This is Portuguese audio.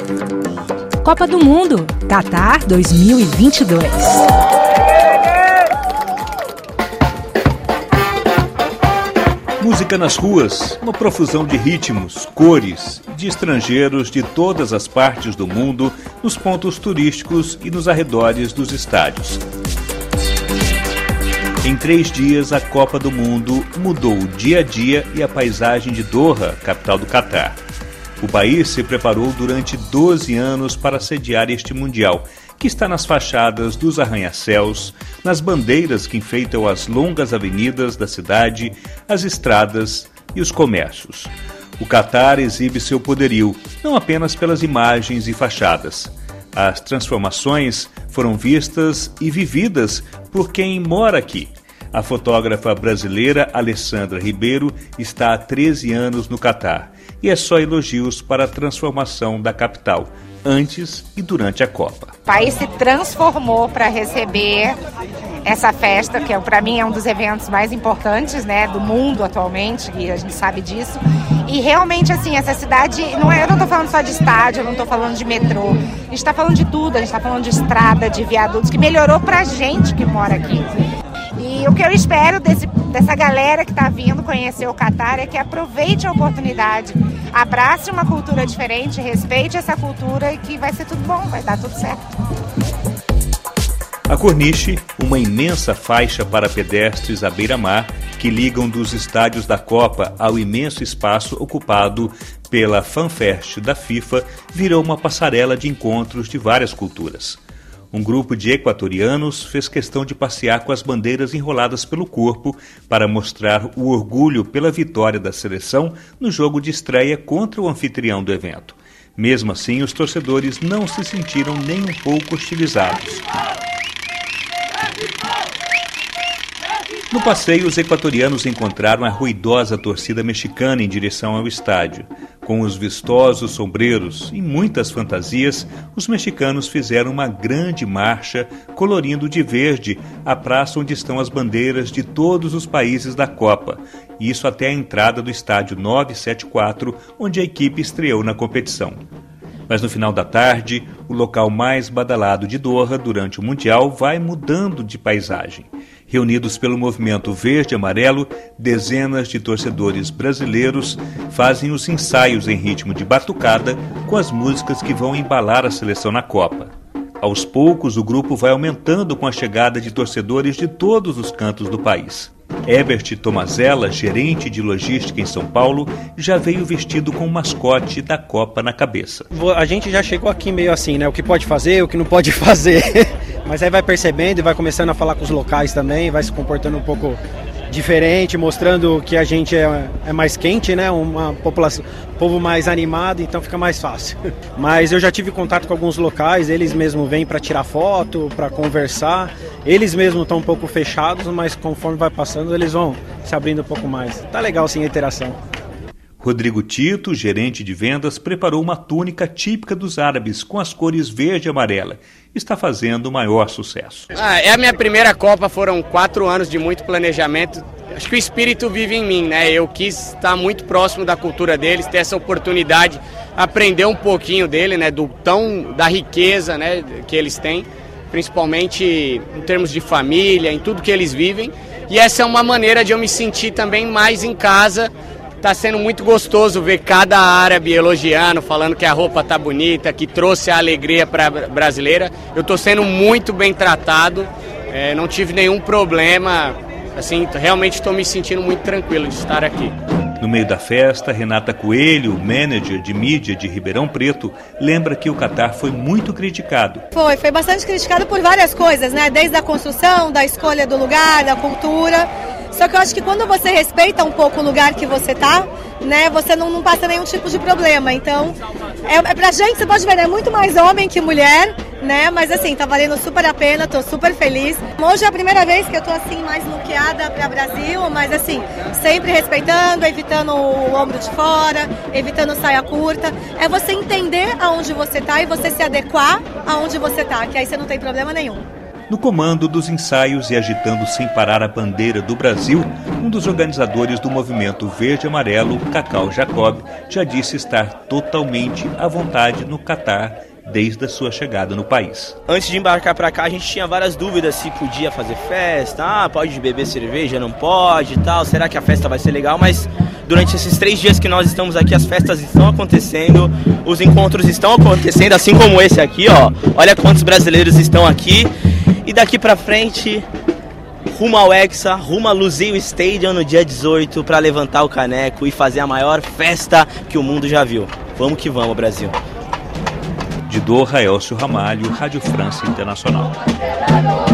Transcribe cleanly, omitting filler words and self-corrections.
Copa do Mundo, Catar 2022. Música nas ruas, uma profusão de ritmos, cores, de estrangeiros de todas as partes do mundo, nos pontos turísticos e nos arredores dos estádios. Em 3 dias, a Copa do Mundo mudou o dia a dia e a paisagem de Doha, capital do Catar. O país se preparou durante 12 anos para sediar este Mundial, que está nas fachadas dos arranha-céus, nas bandeiras que enfeitam as longas avenidas da cidade, as estradas e os comércios. O Catar exibe seu poderio, não apenas pelas imagens e fachadas. As transformações foram vistas e vividas por quem mora aqui. A fotógrafa brasileira Alessandra Ribeiro está há 13 anos no Catar e é só elogios para a transformação da capital, antes e durante a Copa. O país se transformou para receber essa festa, que para mim é um dos eventos mais importantes, né, do mundo atualmente, e a gente sabe disso. E realmente, assim, essa cidade, eu não estou falando só de estádio, eu não estou falando de metrô, a gente está falando de tudo, a gente está falando de estrada, de viadutos, que melhorou para a gente que mora aqui. E o que eu espero dessa galera que está vindo conhecer o Catar é que aproveite a oportunidade, abrace uma cultura diferente, respeite essa cultura e que vai ser tudo bom, vai dar tudo certo. A Corniche, uma imensa faixa para pedestres à beira-mar que ligam dos estádios da Copa ao imenso espaço ocupado pela FanFest da FIFA, virou uma passarela de encontros de várias culturas. Um grupo de equatorianos fez questão de passear com as bandeiras enroladas pelo corpo para mostrar o orgulho pela vitória da seleção no jogo de estreia contra o anfitrião do evento. Mesmo assim, os torcedores não se sentiram nem um pouco hostilizados. No passeio, os equatorianos encontraram a ruidosa torcida mexicana em direção ao estádio. Com os vistosos sombreros e muitas fantasias, os mexicanos fizeram uma grande marcha, colorindo de verde a praça onde estão as bandeiras de todos os países da Copa. Isso até a entrada do estádio 974, onde a equipe estreou na competição. Mas no final da tarde, o local mais badalado de Doha durante o Mundial vai mudando de paisagem. Reunidos pelo movimento verde-amarelo, dezenas de torcedores brasileiros fazem os ensaios em ritmo de batucada com as músicas que vão embalar a seleção na Copa. Aos poucos, o grupo vai aumentando com a chegada de torcedores de todos os cantos do país. Herbert Tomazella, gerente de logística em São Paulo, já veio vestido com o mascote da Copa na cabeça. A gente já chegou aqui meio assim, né? O que pode fazer, o que não pode fazer. Mas aí vai percebendo e vai começando a falar com os locais também, vai se comportando um pouco diferente, mostrando que a gente é mais quente, né? Uma população, povo mais animado, então fica mais fácil. Mas eu já tive contato com alguns locais, eles mesmos vêm para tirar foto, para conversar. Eles mesmos estão um pouco fechados, mas conforme vai passando eles vão se abrindo um pouco mais. Tá legal sim a interação. Rodrigo Tito, gerente de vendas, preparou uma túnica típica dos árabes com as cores verde e amarela. Está fazendo o maior sucesso. É a minha primeira Copa, foram 4 anos de muito planejamento. Acho que o espírito vive em mim, né? Eu quis estar muito próximo da cultura deles, ter essa oportunidade, aprender um pouquinho dele, né? Da riqueza, né? Que eles têm, principalmente em termos de família, em tudo que eles vivem. E essa é uma maneira de eu me sentir também mais em casa. Tá sendo muito gostoso ver cada árabe elogiando, falando que a roupa tá bonita, que trouxe a alegria para brasileira. Eu tô sendo muito bem tratado, não tive nenhum problema, assim, realmente estou me sentindo muito tranquilo de estar aqui. No meio da festa, Renata Coelho, manager de mídia de Ribeirão Preto, lembra que o Catar foi muito criticado. Foi bastante criticado por várias coisas, né? Desde a construção, da escolha do lugar, da cultura. Só que eu acho que quando você respeita um pouco o lugar que você tá, né, você não passa nenhum tipo de problema. Então, pra gente, você pode ver, é muito mais homem que mulher, né? Mas assim, tá valendo super a pena, tô super feliz. Hoje é a primeira vez que eu tô assim, mais lookeada pra Brasil, mas assim, sempre respeitando, evitando o ombro de fora, evitando saia curta. É você entender aonde você tá e você se adequar aonde você tá, que aí você não tem problema nenhum. No comando dos ensaios e agitando sem parar a bandeira do Brasil, um dos organizadores do movimento verde-amarelo, Cacau Jacob, já disse estar totalmente à vontade no Catar desde a sua chegada no país. Antes de embarcar para cá, a gente tinha várias dúvidas se podia fazer festa, pode beber cerveja, não pode e tal, será que a festa vai ser legal? Mas durante esses 3 dias que nós estamos aqui, as festas estão acontecendo, os encontros estão acontecendo, assim como esse aqui, ó. Olha quantos brasileiros estão aqui. E daqui para frente, rumo ao Hexa, rumo a Lusail Stadium no dia 18 para levantar o caneco e fazer a maior festa que o mundo já viu. Vamos que vamos, Brasil. De Doha, Elcio Ramalho, Rádio França Internacional.